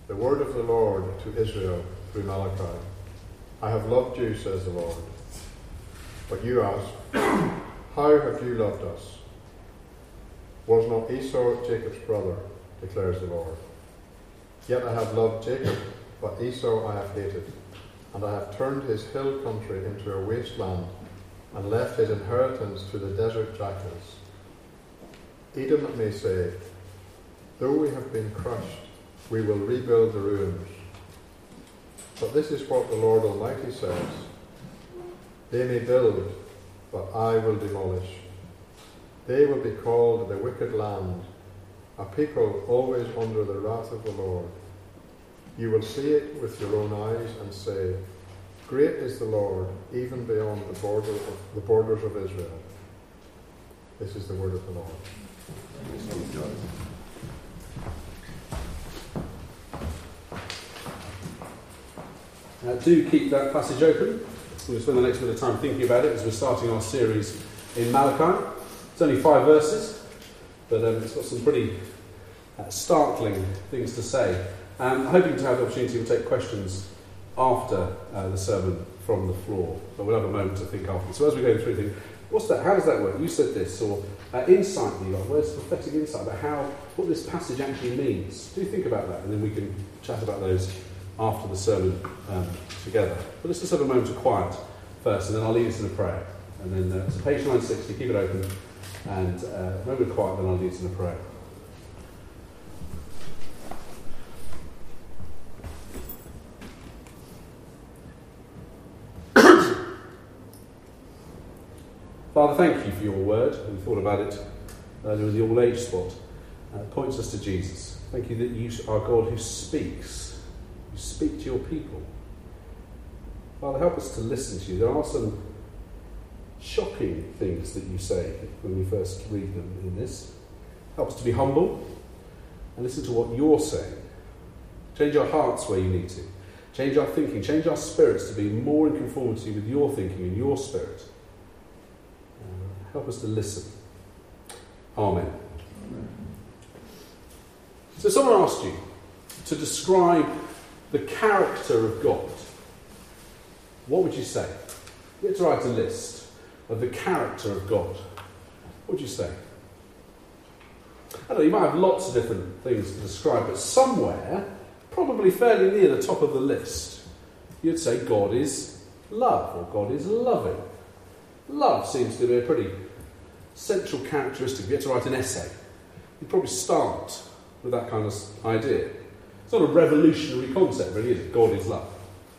The word of the Lord to Israel through Malachi. I have loved you, says the Lord. But you ask, how have you loved us? Was not Esau Jacob's brother, declares the Lord. Yet I have loved Jacob, but Esau I have hated, and I have turned his hill country into a wasteland, and left his inheritance to the desert jackals. Edom may say, though we have been crushed, we will rebuild the ruins. But this is what the Lord Almighty says. They may build, but I will demolish. They will be called the wicked land, a people always under the wrath of the Lord. You will see it with your own eyes and say, great is the Lord, even beyond the borders of Israel. This is the word of the Lord. Do keep that passage open. We'll spend the next bit of time thinking about it as we're starting our series in Malachi. It's only 5 verses, but it's got some pretty startling things to say. I'm hoping to have the opportunity to take questions after the sermon from the floor, but we'll have a moment to think after. So as we go through, think, what's that? How does that work? You said this, or insight you got. Where's the prophetic insight about what this passage actually means? Do think about that, and then we can chat about those after the sermon together. But let's just have a moment of quiet first, and then I'll lead us in a prayer. And then, so page 960, keep it open, and a moment of quiet, then I'll lead us in a prayer. Father, thank you for your word. We thought about it earlier in the all-age spot. It points us to Jesus. Thank you that you are God who speaks. You speak to your people. Father, help us to listen to you. There are some shocking things that you say when we first read them in this. Help us to be humble and listen to what you're saying. Change our hearts where you need to. Change our thinking. Change our spirits to be more in conformity with your thinking and your spirit. Help us to listen. Amen. So someone asked you to describe the character of God. What would you say? You had to write a list of the character of God. What would you say? I don't know, you might have lots of different things to describe, but somewhere, probably fairly near the top of the list, you'd say God is love, or God is loving. Love seems to be a pretty central characteristic. If you had to write an essay, you'd probably start with that kind of idea. It's not a revolutionary concept, really, is it? God is love.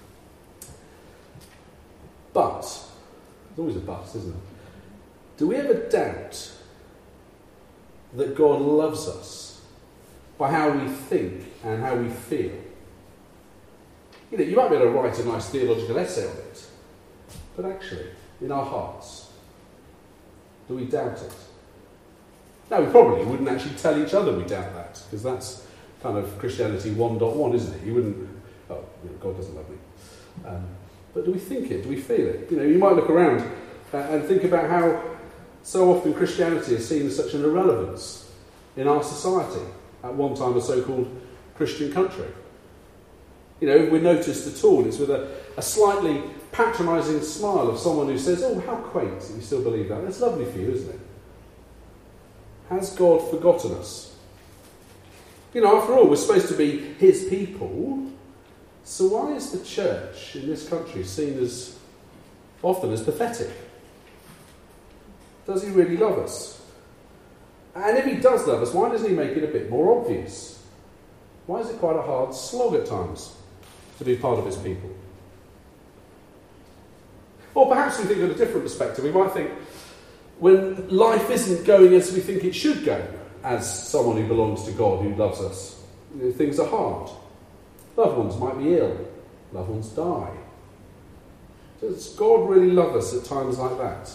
But, there's always a but, isn't there? Do we ever doubt that God loves us by how we think and how we feel? You know, you might be able to write a nice theological essay on it, but actually, in our hearts, do we doubt it? Now, we probably wouldn't actually tell each other we doubt that, because that's kind of Christianity 1.1, isn't it? You wouldn't, God doesn't love me. But do we think it? Do we feel it? You know, you might look around and think about how so often Christianity is seen as such an irrelevance in our society, at one time a so-called Christian country. You know, if we're noticed at all, it's with a slightly patronising smile of someone who says, oh, how quaint that you still believe that. That's lovely for you, isn't it? Has God forgotten us? You know, after all, we're supposed to be his people. So why is the church in this country seen as often as pathetic? Does he really love us? And if he does love us, why doesn't he make it a bit more obvious? Why is it quite a hard slog at times to be part of his people? Or perhaps we think of a different perspective. We might think, when life isn't going as we think it should go, as someone who belongs to God, who loves us, you know, things are hard. Loved ones might be ill. Loved ones die. Does God really love us at times like that?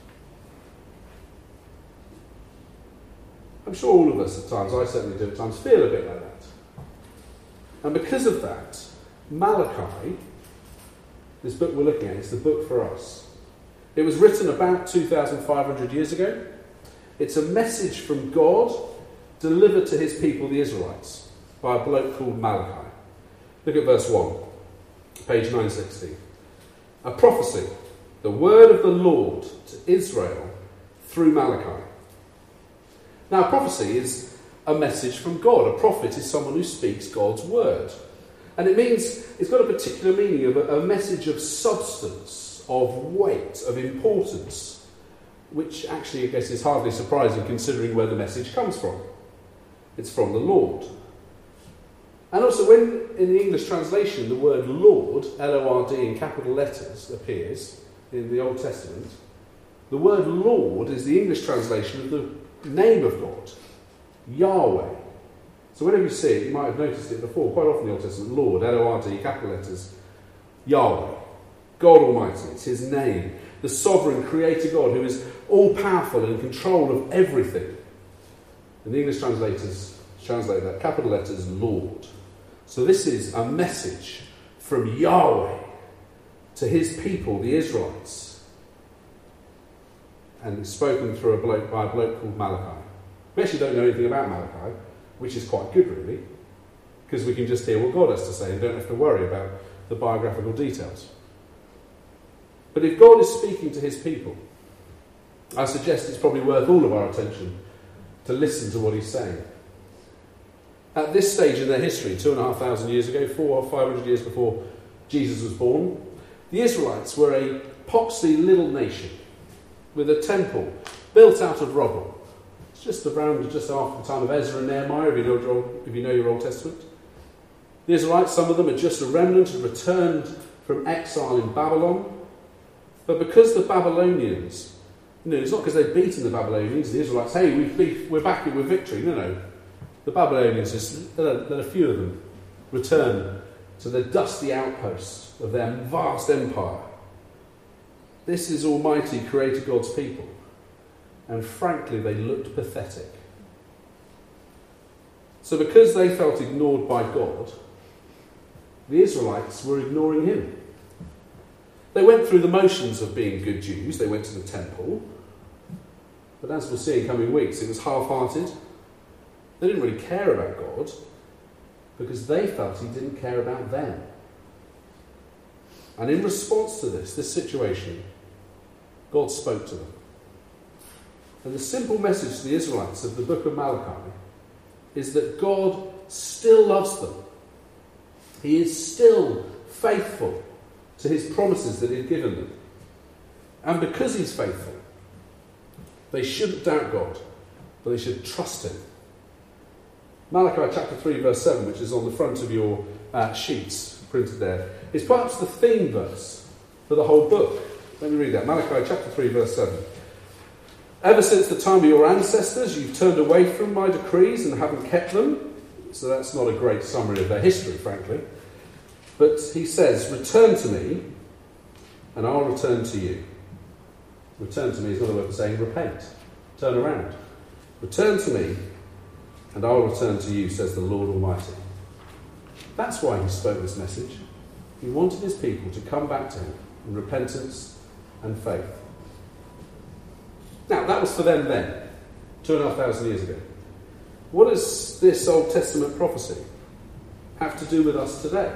I'm sure all of us at times, I certainly do at times, feel a bit like that. And because of that, Malachi, this book we're looking at, is the book for us. It was written about 2,500 years ago. It's a message from God delivered to his people, the Israelites, by a bloke called Malachi. Look at verse 1, page 960. A prophecy, the word of the Lord to Israel through Malachi. Now, a prophecy is a message from God. A prophet is someone who speaks God's word. And it means, it's got a particular meaning of a message of substance, of weight, of importance, which actually, I guess, is hardly surprising considering where the message comes from. It's from the Lord. And also, when in the English translation the word Lord, L-O-R-D in capital letters, appears in the Old Testament, the word Lord is the English translation of the name of God, Yahweh. So whenever you see it, you might have noticed it before, quite often in the Old Testament, Lord, L-O-R-D, capital letters, Yahweh, God Almighty, it's his name, the sovereign creator God who is all-powerful and in control of everything. And the English translators translate that, capital letters, Lord. So this is a message from Yahweh to his people, the Israelites. And it's spoken by a bloke called Malachi. We actually don't know anything about Malachi, which is quite good, really, because we can just hear what God has to say and don't have to worry about the biographical details. But if God is speaking to his people, I suggest it's probably worth all of our attention to listen to what he's saying. At this stage in their history, 2,500 years ago, 400 or 500 years before Jesus was born, the Israelites were a poxy little nation with a temple built out of rubble. It's just after the time of Ezra and Nehemiah, if you know your Old Testament. The Israelites, some of them are just a remnant, had returned from exile in Babylon. But because the Babylonians, it's not because they'd beaten the Babylonians, the Israelites, hey, we're back with victory. No. The Babylonians, let a few of them return to the dusty outposts of their vast empire. This is Almighty Creator God's people. And frankly, they looked pathetic. So because they felt ignored by God, the Israelites were ignoring him. They went through the motions of being good Jews. They went to the temple. But as we'll see in coming weeks, it was half-hearted. They didn't really care about God because they felt he didn't care about them. And in response to this situation, God spoke to them. And the simple message to the Israelites of the book of Malachi is that God still loves them. He is still faithful to his promises that he'd given them. And because he's faithful, they shouldn't doubt God, but they should trust him. Malachi chapter 3 verse 7, which is on the front of your sheets printed there, is perhaps the theme verse for the whole book. Let me read that. Malachi chapter 3 verse 7. Ever since the time of your ancestors, you've turned away from my decrees and haven't kept them. So that's not a great summary of their history, frankly. But he says, return to me, and I'll return to you. Return to me is another word for saying repent. Turn around. Return to me, and I'll return to you, says the Lord Almighty. That's why he spoke this message. He wanted his people to come back to him in repentance and faith. Now, that was for them then, 2,500 years ago. What does this Old Testament prophecy have to do with us today?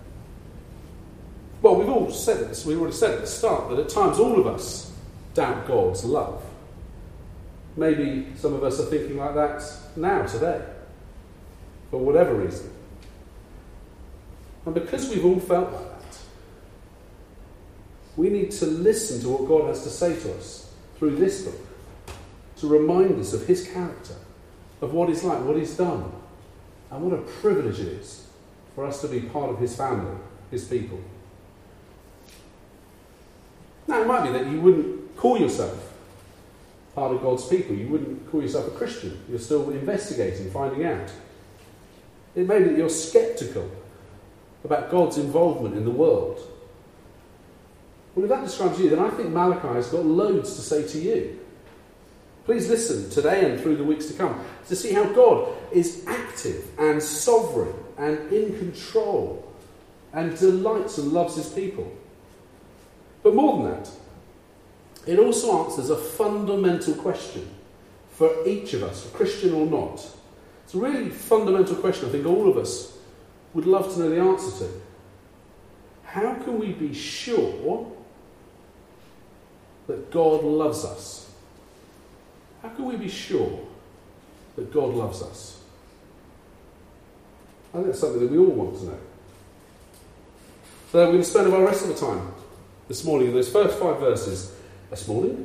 Well, we've already said at the start that at times all of us doubt God's love. Maybe some of us are thinking like that now, today, for whatever reason. And because we've all felt like that, we need to listen to what God has to say to us through this book, to remind us of his character, of what he's like, what he's done, and what a privilege it is for us to be part of his family, his people. Now, it might be that you wouldn't call yourself part of God's people. You wouldn't call yourself a Christian. You're still investigating, finding out. It may be that you're sceptical about God's involvement in the world. Well, if that describes you, then I think Malachi has got loads to say to you. Please listen today and through the weeks to come to see how God is active and sovereign and in control and delights and loves his people. But more than that, it also answers a fundamental question for each of us, Christian or not. It's a really fundamental question I think all of us would love to know the answer to. How can we be sure that God loves us? How can we be sure that God loves us? I think that's something that we all want to know. So we're going to spend the rest of the time this morning in those first 5 verses. This morning?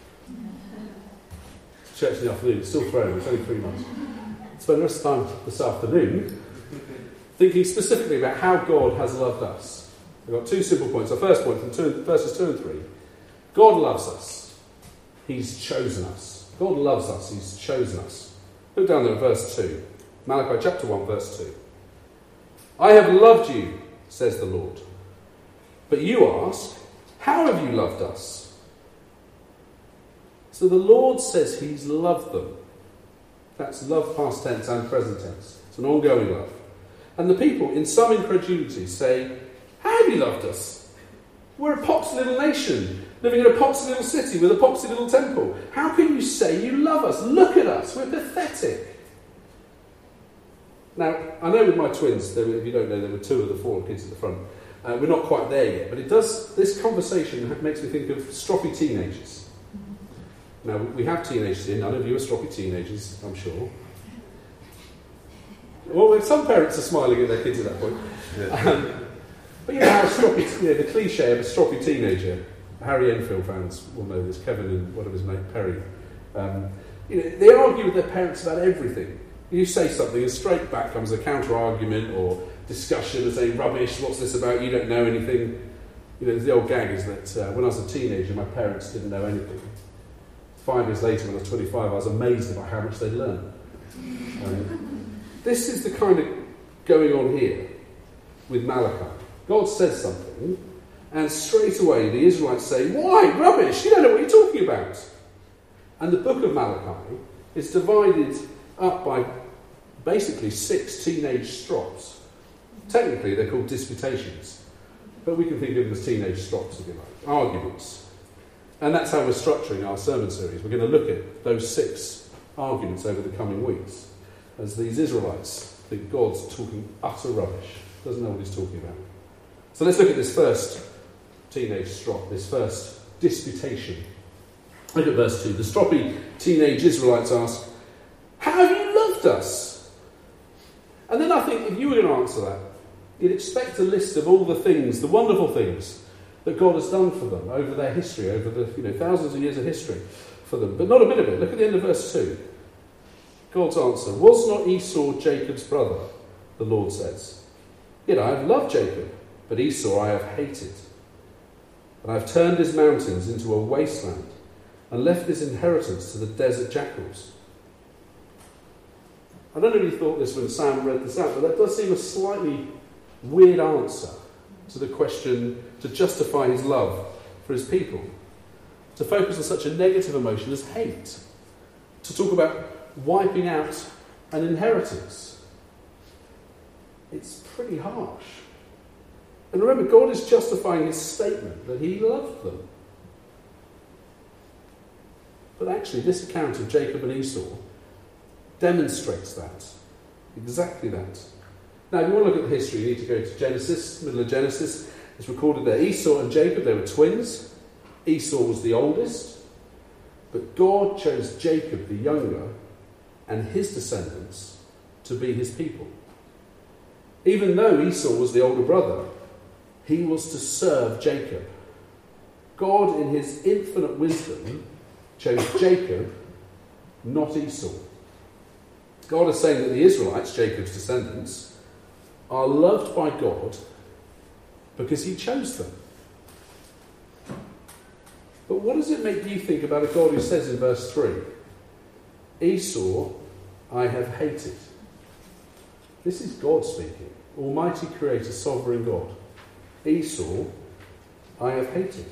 Church in the afternoon, it's still thrown, it's only 3 months. Spend the rest of the time this afternoon thinking specifically about how God has loved us. We've got 2 simple points. Our first point from verses 2 and 3. God loves us. He's chosen us. God loves us. He's chosen us. Look down there at verse 2. Malachi chapter 1, verse 2. I have loved you, says the Lord. But you ask, how have you loved us? So the Lord says he's loved them. That's love past tense and present tense. It's an ongoing love. And the people, in some incredulity, say, how have you loved us? We're a poxy little nation, living in a poxy little city with a poxy little temple. How can you say you love us? Look at us, we're pathetic. Now, I know with my twins, if you don't know, there were 2 of the 4 kids at the front. We're not quite there yet, but this conversation makes me think of stroppy teenagers. Now, we have teenagers here. None of you are stroppy teenagers, I'm sure. Well, some parents are smiling at their kids at that point. Yeah. But you know how stroppy, the cliche of a stroppy teenager. Harry Enfield fans will know this. Kevin and what of his mate Perry. They argue with their parents about everything. You say something, and straight back comes a counter-argument or discussion and saying, rubbish, what's this about, you don't know anything. The old gag is that when I was a teenager, my parents didn't know anything. 5 years later, when I was 25, I was amazed about how much they'd learned. This is the kind of going on here with Malachi. God says something, and straight away the Israelites say, why? Rubbish, you don't know what you're talking about. And the book of Malachi is divided up by basically 6 teenage strops. Technically, they're called disputations, but we can think of them as teenage strops, if you like, arguments. And that's how we're structuring our sermon series. We're going to look at those 6 arguments over the coming weeks, as these Israelites think God's talking utter rubbish, doesn't know what he's talking about. So let's look at this first teenage strop, this first disputation. Look at verse 2. The stroppy teenage Israelites ask, how have you loved us? And then I think if you were going to answer that, you'd expect a list of all the things, the wonderful things that God has done for them over their history, over the thousands of years of history for them. But not a bit of it. Look at the end of verse 2. God's answer, was not Esau Jacob's brother, the Lord says. Yet I have loved Jacob, but Esau I have hated. And I have turned his mountains into a wasteland and left his inheritance to the desert jackals. I don't know if you thought this when Sam read this out, but that does seem a slightly weird answer to the question to justify his love for his people. To focus on such a negative emotion as hate. To talk about wiping out an inheritance. It's pretty harsh. And remember, God is justifying his statement that he loved them. But actually, this account of Jacob and Esau demonstrates that. Exactly that. Now, if you want to look at the history, you need to go to Genesis, middle of Genesis. It's recorded there. Esau and Jacob, they were twins. Esau was the oldest. But God chose Jacob, the younger, and his descendants to be his people. Even though Esau was the older brother, he was to serve Jacob. God, in his infinite wisdom, chose Jacob, not Esau. God is saying that the Israelites, Jacob's descendants, are loved by God because he chose them. But what does it make you think about a God who says in verse 3, Esau I have hated? This is God speaking, Almighty Creator, Sovereign God. Esau I have hated.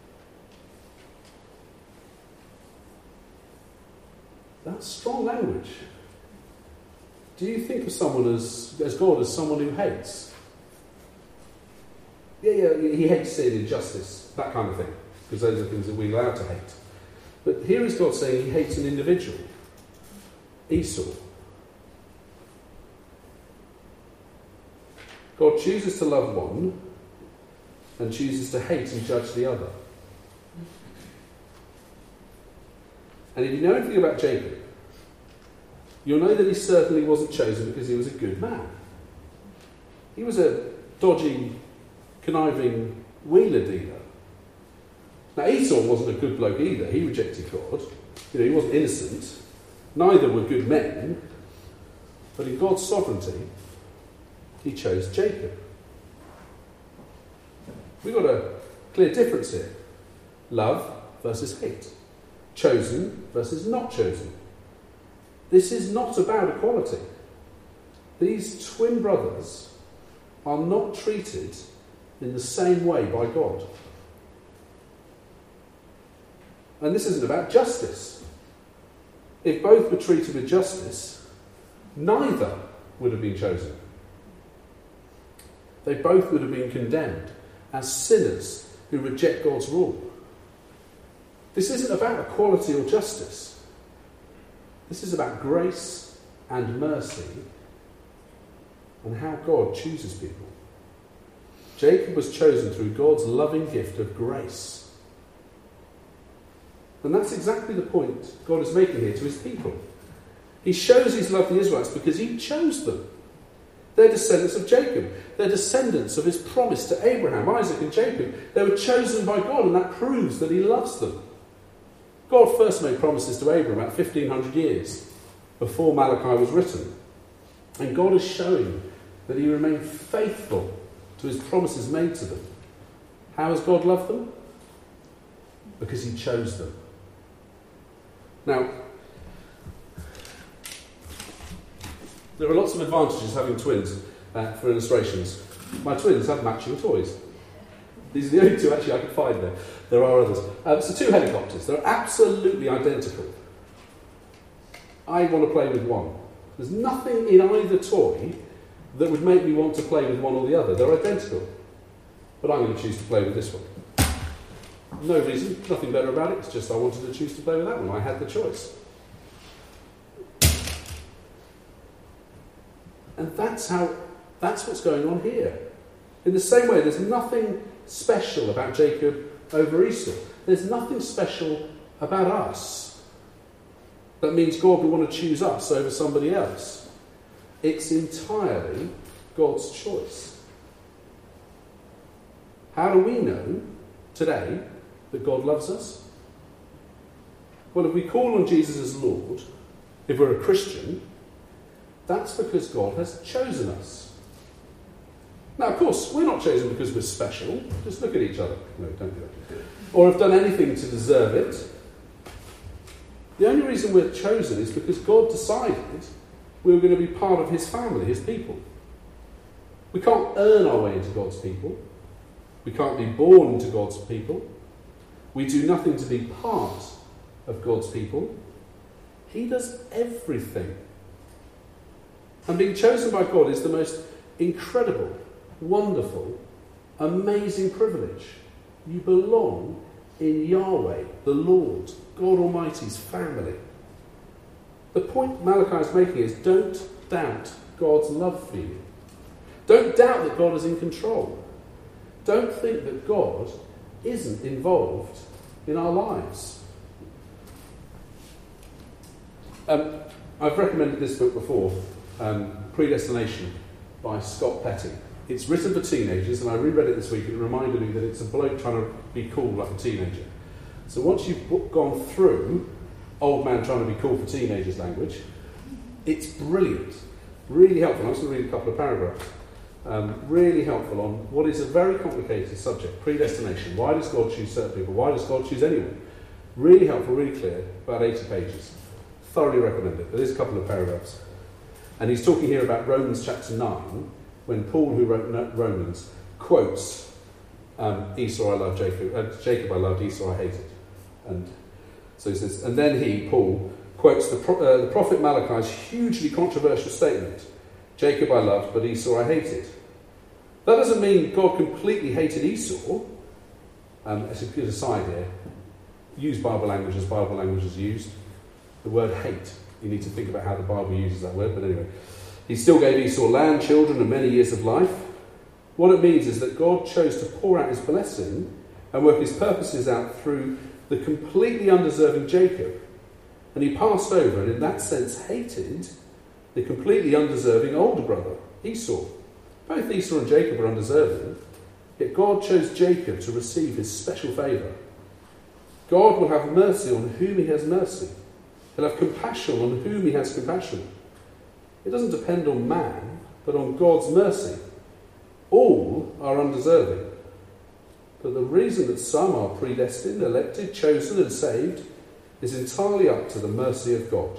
That's strong language. Do you think of someone as God as someone who hates? Yeah, he hates sin, injustice, that kind of thing, because those are things that we're allowed to hate. But here is God saying he hates an individual, Esau. God chooses to love one and chooses to hate and judge the other. And if you know anything about Jacob, you'll know that he certainly wasn't chosen because he was a good man. He was a dodgy, conniving wheeler dealer. Now Esau wasn't a good bloke either. He rejected God. He wasn't innocent. Neither were good men. But in God's sovereignty, he chose Jacob. We've got a clear difference here. Love versus hate. Chosen versus not chosen. This is not about equality. These twin brothers are not treated in the same way by God. And this isn't about justice. If both were treated with justice, neither would have been chosen. They both would have been condemned as sinners who reject God's rule. This isn't about equality or justice. This is about grace and mercy and how God chooses people. Jacob was chosen through God's loving gift of grace. And that's exactly the point God is making here to his people. He shows his love for the Israelites because he chose them. They're descendants of Jacob. They're descendants of his promise to Abraham, Isaac and Jacob. They were chosen by God, and that proves that he loves them. God first made promises to Abraham about 1,500 years before Malachi was written. And God is showing that he remained faithful to his promises made to them. How has God loved them? Because he chose them. Now, there are lots of advantages having twins for illustrations. My twins have matching toys. These are the only two actually I could find there. There are others. So 2 helicopters. They're absolutely identical. I want to play with one. There's nothing in either toy that would make me want to play with one or the other. They're identical. But I'm going to choose to play with this one. No reason, nothing better about it. It's just I wanted to choose to play with that one. I had the choice. And that's what's going on here. In the same way, there's nothing special about Jacob over Esau. There's nothing special about us. That means God will want to choose us over somebody else. It's entirely God's choice. How do we know today that God loves us? Well, if we call on Jesus as Lord, if we're a Christian, that's because God has chosen us. Now, of course, we're not chosen because we're special. Just look at each other. No, don't do that. Or have done anything to deserve it. The only reason we're chosen is because God decided we were going to be part of his family, his people. We can't earn our way into God's people. We can't be born into God's people. We do nothing to be part of God's people. He does everything. And being chosen by God is the most incredible, wonderful, amazing privilege. You belong in Yahweh, the Lord, God Almighty's family. The point Malachi is making is don't doubt God's love for you. Don't doubt that God is in control. Don't think that God isn't involved in our lives. I've recommended this book before, Predestination by Scott Petty. It's written for teenagers, and I reread it this week and it reminded me that it's a bloke trying to be cool like a teenager. So once you've gone through old man trying to be cool for teenagers language, it's brilliant, really helpful. I'm just going to read a couple of paragraphs. Really helpful on what is a very complicated subject, predestination. Why does God choose certain people? Why does God choose anyone? Really helpful, really clear, about 80 pages. Thoroughly recommend it. There's a couple of paragraphs. And he's talking here about Romans chapter 9, when Paul, who wrote Romans, quotes Esau I loved Jacob, Jacob I loved, Esau I hated. And so he says, and then he, Paul, quotes the prophet Malachi's hugely controversial statement, Jacob I loved, but Esau I hated. That doesn't mean God completely hated Esau. As a good aside here, use Bible language as Bible language is used. The word hate, you need to think about how the Bible uses that word, but anyway. He still gave Esau land, children, and many years of life. What it means is that God chose to pour out his blessing and work his purposes out through the completely undeserving Jacob. And he passed over and in that sense hated the completely undeserving older brother, Esau. Both Esau and Jacob are undeserving, yet God chose Jacob to receive his special favour. God will have mercy on whom he has mercy. He'll have compassion on whom he has compassion. It doesn't depend on man, but on God's mercy. All are undeserving. But the reason that some are predestined, elected, chosen and saved is entirely up to the mercy of God.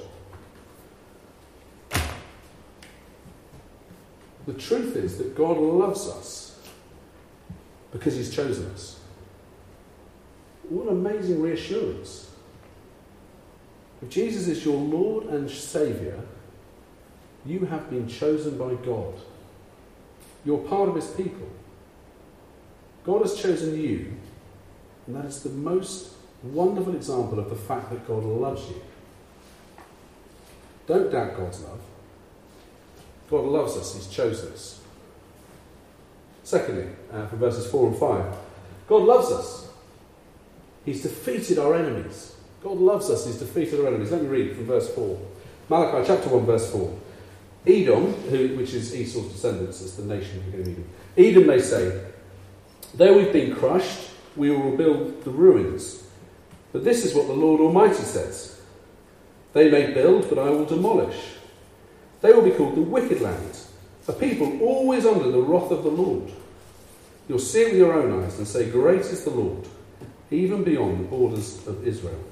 The truth is that God loves us because he's chosen us. What an amazing reassurance. If Jesus is your Lord and Saviour, you have been chosen by God. You're part of his people. God has chosen you, and that is the most wonderful example of the fact that God loves you. Don't doubt God's love. God loves us, he's chosen us. Secondly, from verses 4 and 5, God loves us. He's defeated our enemies. God loves us, he's defeated our enemies. Let me read from verse 4. Malachi chapter 1 verse 4. Edom, which is Esau's descendants, is the nation who became Edom. Edom, they say, though we've been crushed, we will rebuild the ruins. But this is what the Lord Almighty says. They may build, but I will demolish. They will be called the wicked land, a people always under the wrath of the Lord. You'll see it with your own eyes and say, great is the Lord, even beyond the borders of Israel.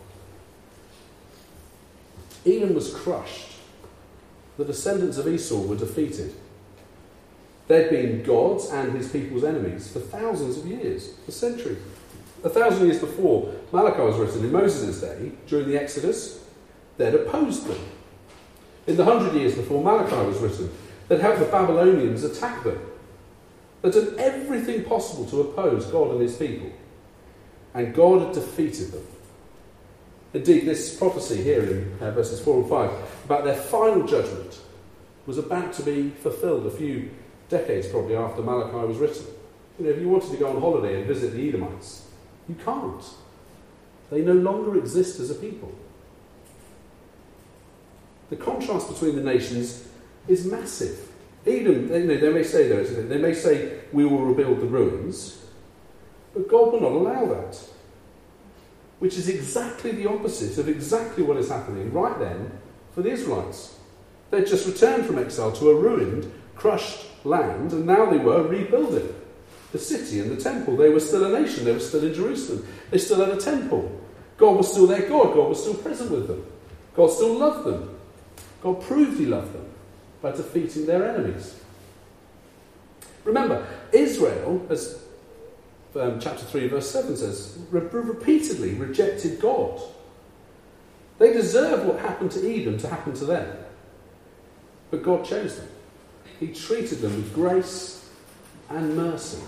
Edom was crushed. The descendants of Esau were defeated. They'd been God's and his people's enemies for thousands of years, for centuries. 1,000 years before Malachi was written, in Moses' day, during the Exodus, they'd opposed them. In the 100 years before Malachi was written, they'd helped the Babylonians attack them. They'd done everything possible to oppose God and his people. And God had defeated them. Indeed, this prophecy here in verses 4 and 5 about their final judgment was about to be fulfilled a few decades probably after Malachi was written. You know, if you wanted to go on holiday and visit the Edomites, you can't. They no longer exist as a people. The contrast between the nations is massive. Edom, they may say they may say we will rebuild the ruins, but God will not allow that. Which is exactly the opposite of exactly what is happening right then for the Israelites. They'd just returned from exile to a ruined, crushed land, and now they were rebuilding the city and the temple. They were still a nation. They were still in Jerusalem. They still had a temple. God was still their God. God was still present with them. God still loved them. God proved he loved them by defeating their enemies. Remember, Israel, as chapter 3 verse 7 says, repeatedly rejected God. They deserved what happened to Edom to happen to them. But God chose them. He treated them with grace and mercy.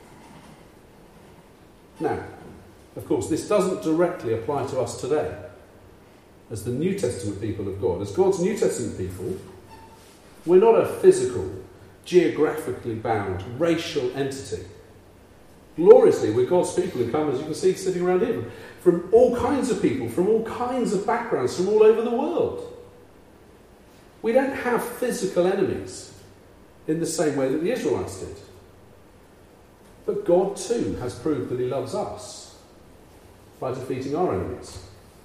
Now, of course, this doesn't directly apply to us today. As the New Testament people of God, as God's New Testament people, we're not a physical, geographically bound, racial entity. Gloriously, we're God's people who come, as you can see, sitting around here, from all kinds of people, from all kinds of backgrounds, from all over the world. We don't have physical enemies in the same way that the Israelites did. But God too has proved that he loves us by defeating our enemies.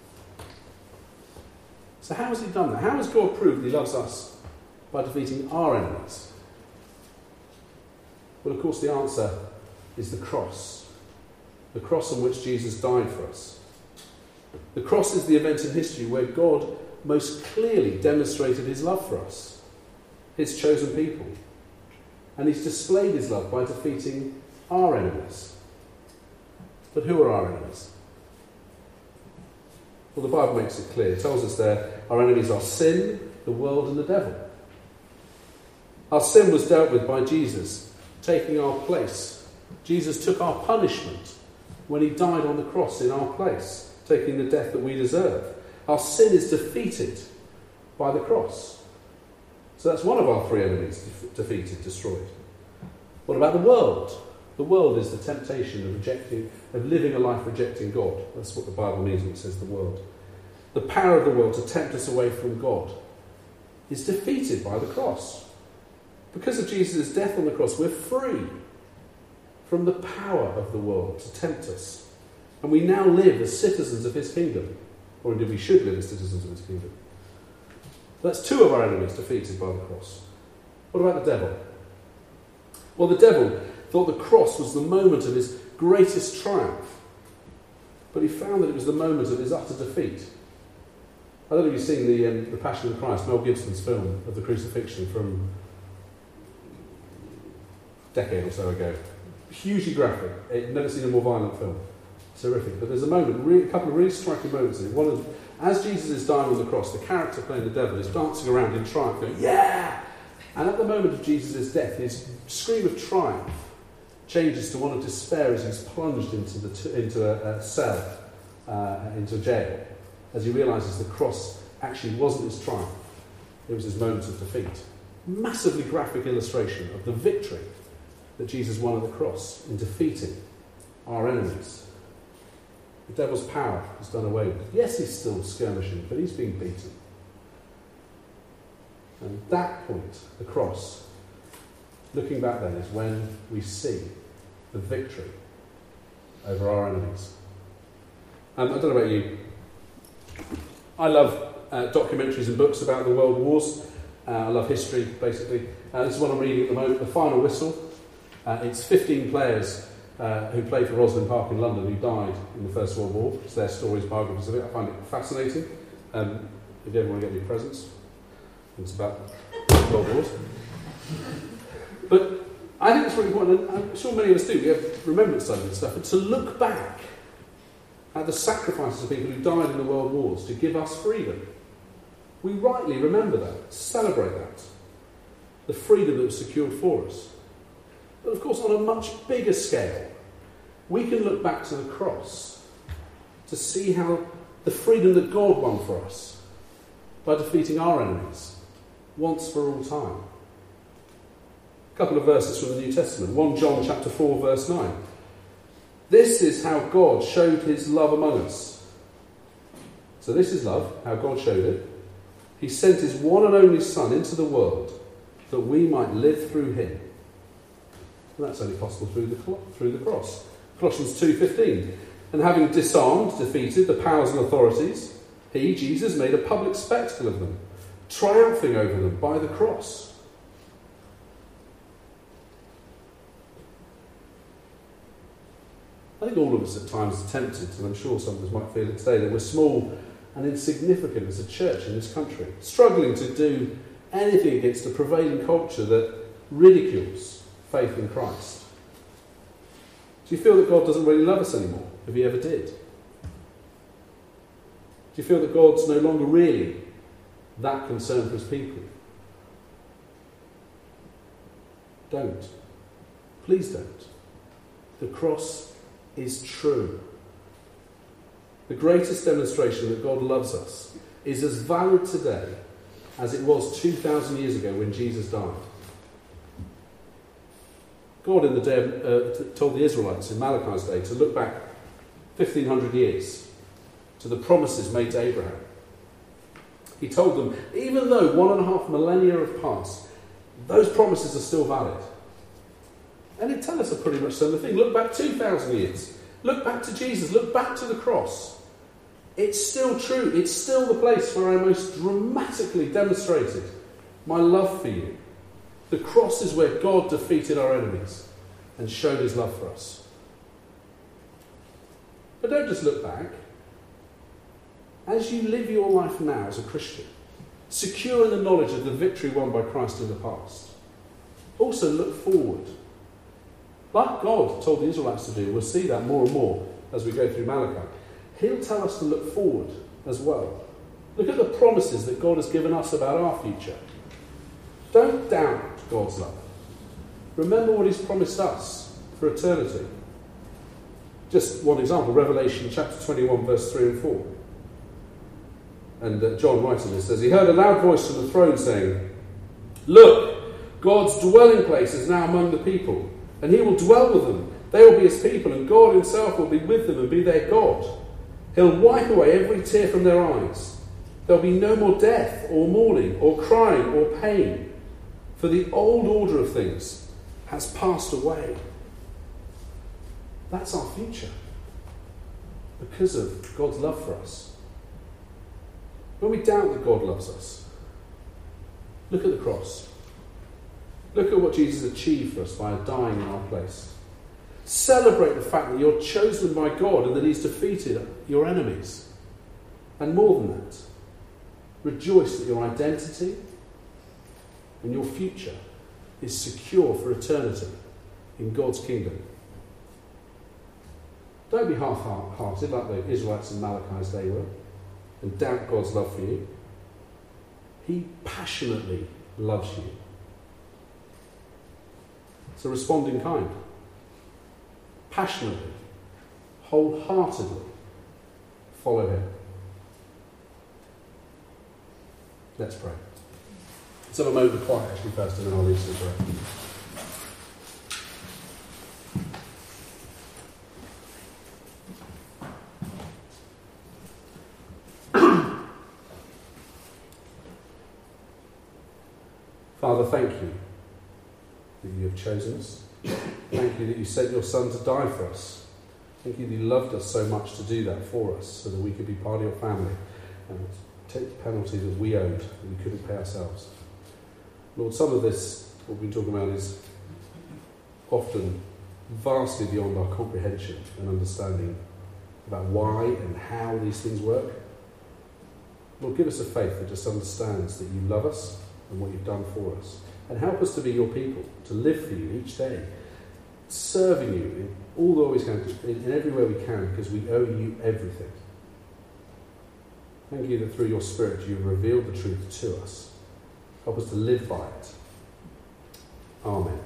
So how has he done that? How has God proved he loves us by defeating our enemies? Well, of course, the answer is the cross on which Jesus died for us. The cross is the event in history where God most clearly demonstrated his love for us, his chosen people. And he's displayed his love by defeating our enemies. But who are our enemies? Well, the Bible makes it clear. It tells us there our enemies are sin, the world, and the devil. Our sin was dealt with by Jesus, taking our place. Jesus took our punishment when he died on the cross in our place, taking the death that we deserve. Our sin is defeated by the cross. So that's one of our three enemies, defeated, destroyed. What about the world? The world is the temptation of living a life rejecting God. That's what the Bible means when it says the world. The power of the world to tempt us away from God is defeated by the cross. Because of Jesus' death on the cross, we're free from the power of the world to tempt us. And we now live as citizens of his kingdom. Or indeed we should live as citizens of his kingdom. That's two of our enemies defeated by the cross. What about the devil? Well, the devil thought the cross was the moment of his greatest triumph. But he found that it was the moment of his utter defeat. I don't know if you've seen the Passion of Christ, Mel Gibson's film of the crucifixion from a decade or so ago. Hugely graphic. I've never seen a more violent film. It's horrific. But there's a couple of really striking moments in it. As Jesus is dying on the cross, the character playing the devil is dancing around in triumph, going, yeah! And at the moment of Jesus' death, his scream of triumph changes to one of despair as he's plunged into a cell, into jail, as he realises the cross actually wasn't his triumph, it was his moment of defeat. Massively graphic illustration of the victory that Jesus won at the cross in defeating our enemies. The devil's power is done away with. Yes, he's still skirmishing, but he's being beaten. And at that point, the cross, looking back then, is when we see the victory over our enemies. I don't know about you. I love documentaries and books about the world wars. I love history, basically. This is what I'm reading at the moment, The Final Whistle. It's 15 players who played for Rosslyn Park in London who died in the First World War. It's their stories, biographies of it. I find it fascinating. If you ever want to get me presents, it's about World Wars. But I think it's really important, and I'm sure many of us do. We have remembrance of this stuff, but to look back at the sacrifices of people who died in the world wars to give us freedom. We rightly remember that, celebrate that. The freedom that was secured for us. But of course, on a much bigger scale, we can look back to the cross to see how the freedom that God won for us by defeating our enemies once for all time. A couple of verses from the New Testament. 1 John chapter 4, verse 9. This is how God showed his love among us. So this is love, how God showed it. He sent his one and only Son into the world that we might live through him. And that's only possible through the cross. Colossians 2:15. And having disarmed, defeated the powers and authorities, he, Jesus, made a public spectacle of them, triumphing over them by the cross. I think all of us at times are tempted, and I'm sure some of us might feel it today, that we're small and insignificant as a church in this country, struggling to do anything against a prevailing culture that ridicules faith in Christ. Do you feel that God doesn't really love us anymore, if he ever did? Do you feel that God's no longer really that concerned for his people? Don't. Please don't. The cross is true. The greatest demonstration that God loves us is as valid today as it was 2,000 years ago when Jesus died. God in the day told the Israelites in Malachi's day to look back 1,500 years to the promises made to Abraham. He told them, even though 1.5 millennia have passed, those promises are still valid. And he'd tell us a pretty much similar thing. Look back 2,000 years. Look back to Jesus. Look back to the cross. It's still true. It's still the place where I most dramatically demonstrated my love for you. The cross is where God defeated our enemies and showed his love for us. But don't just look back. As you live your life now as a Christian, secure in the knowledge of the victory won by Christ in the past, also look forward. Like God told the Israelites to do, we'll see that more and more as we go through Malachi. He'll tell us to look forward as well. Look at the promises that God has given us about our future. Don't doubt God's love. Remember what he's promised us for eternity. Just one example, Revelation chapter 21, verse 3 and 4. And John writing this says, he heard a loud voice from the throne saying, look, God's dwelling place is now among the people, And he will dwell with them. They will be his people, and God himself will be with them and be their God. He'll wipe away every tear from their eyes. There'll be no more death, or mourning, or crying, or pain, for the old order of things has passed away. That's our future, because of God's love for us. When we doubt that God loves us, look at the cross. Look at what Jesus achieved for us by dying in our place. Celebrate the fact that you're chosen by God and that he's defeated your enemies. And more than that, rejoice that your identity and your future is secure for eternity in God's kingdom. Don't be half-hearted like the Israelites in Malachi's day were and doubt God's love for you. He passionately loves you. So respond in kind. Passionately, wholeheartedly follow him. Let's pray. Let's have a moment of quiet actually first, and then I'll lead us in prayer. Father, thank you that you have chosen us. Thank you that you sent your Son to die for us. Thank you that you loved us so much to do that for us, so that we could be part of your family and take the penalty that we owed, that we couldn't pay ourselves. Lord, some of this, what we've been talking about, is often vastly beyond our comprehension and understanding about why and how these things work. Lord, give us a faith that just understands that you love us and what you've done for us. And help us to be your people, to live for you each day, serving you in all the ways we can, in every way we can, because we owe you everything. Thank you that through your Spirit you've revealed the truth to us. Help us to live by it. Amen.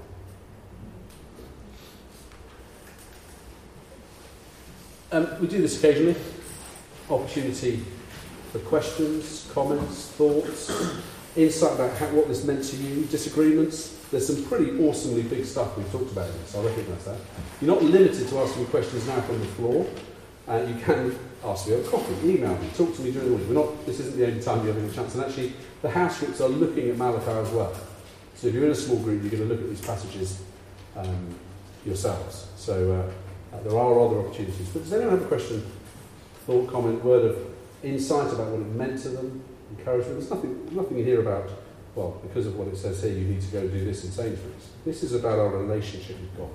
We do this occasionally. Opportunity for questions, comments, thoughts, insight about what this meant to you, disagreements. There's some pretty awesomely big stuff we've talked about in this, I recognise that. You're not limited to asking questions now from the floor. You can ask me over coffee, email me, talk to me during the week. This isn't the only time you're having a chance. And actually, the house groups are looking at Malachi as well. So if you're in a small group, you're going to look at these passages yourselves. So there are other opportunities. But does anyone have a question, thought, comment, word of insight about what it meant to them? Encouragement. There's nothing in here about, well, because of what it says here, you need to go do this in Sainsbury's. This is about our relationship with God.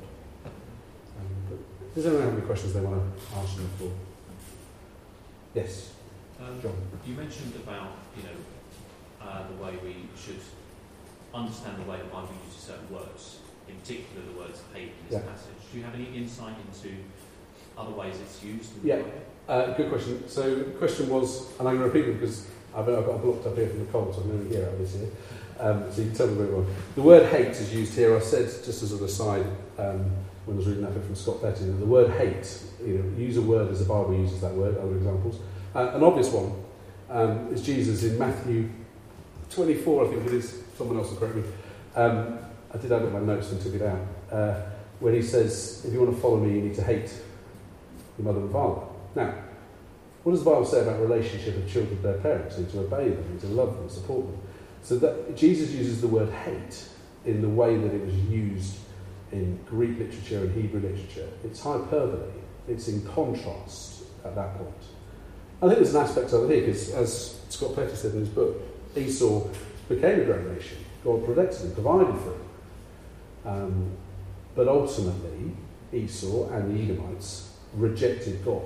But does anyone have any questions they want to ask on the floor? Yes, John. You mentioned about the way we should understand the way the Bible uses certain words, in particular the words hate in this passage. Do you have any insight into other ways it's used in the Bible? Good question. So the question was, and I'm going to repeat it because I've got blocked up here from the cold, so I'm going to hear out of this here. So you can tell me where we're. The word hate is used here. I said, just as an aside, when I was reading that bit from Scott Petty, that the word hate, use a word as the Bible uses that word, other examples. An obvious one is Jesus in Matthew 24, I think it is. Someone else will correct me. I did have it in my notes and took it out. When he says, if you want to follow me, you need to hate your mother and father. Now, what does the Bible say about relationship of children with their parents? And to obey them, and to love them, support them. So that Jesus uses the word hate in the way that it was used in Greek literature and Hebrew literature. It's hyperbole. It's in contrast at that point. I think there's an aspect of it here, because as Scott Petty said in his book, Esau became a great nation. God protected him, provided for him. But ultimately, Esau and the Edomites rejected God.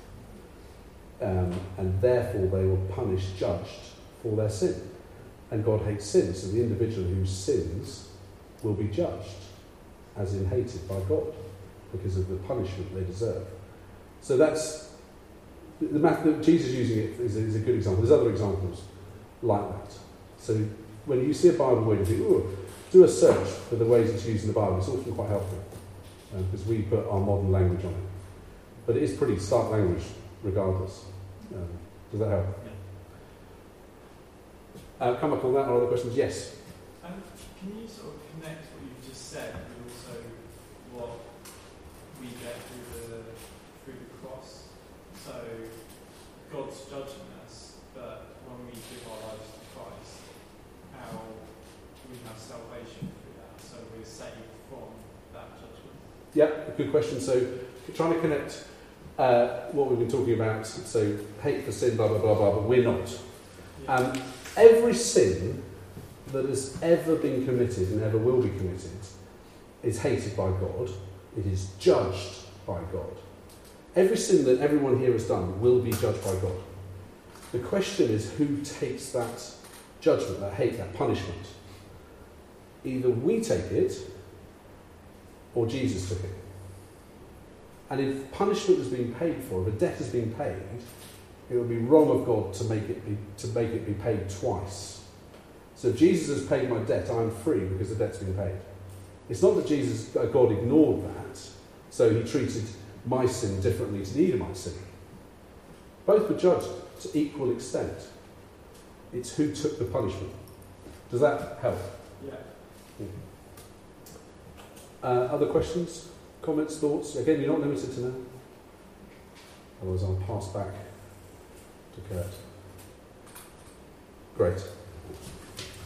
And therefore they were punished, judged for their sin. And God hates sin, so the individual who sins will be judged, as in hated by God, because of the punishment they deserve. So that's the math that Jesus using it is a good example. There's other examples like that. So when you see a Bible word, you think, do a search for the ways it's used in the Bible. It's often quite helpful because we put our modern language on it. But it is pretty stark language regardless. Does that help? Yeah. Come up on that or other questions? Yes? Can you sort of connect what you've just said with also Yeah, good question. So, trying to connect what we've been talking about, so hate for sin, blah, blah, blah, blah, but we're not. Every sin that has ever been committed and ever will be committed is hated by God. It is judged by God. Every sin that everyone here has done will be judged by God. The question is who takes that judgment, that hate, that punishment. Either we take it or Jesus took it. And if punishment has been paid for, if a debt has been paid, it would be wrong of God to make it be paid twice. So if Jesus has paid my debt, I'm free because the debt's been paid. It's not that God ignored that, so he treated my sin differently to the Edomite sin. Both were judged to equal extent. It's who took the punishment. Does that help? Yeah. Other questions, comments, thoughts? Again, you're not limited to now. Otherwise I'll pass back to Kurt. Great.